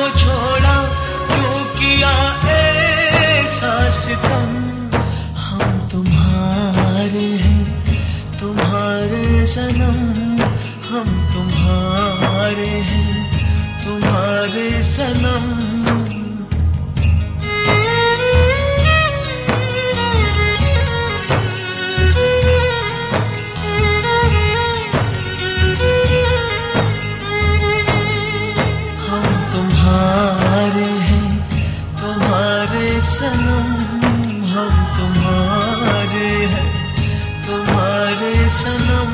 छोड़ा, क्यों किया ऐसा सितम। हम तुम्हारे हैं, तुम्हारे सनम, हम तुम्हारे हैं, तुम्हारे सनम। सनम हम तुम्हारे हैं, तुम्हारे सनम।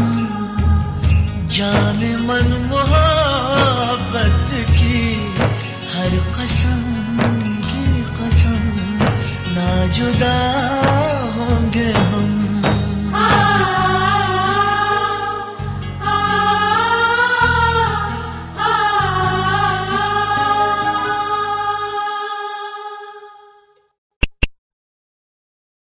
जाने मन मोहब्बत की हर कसम की कसम, ना जुदा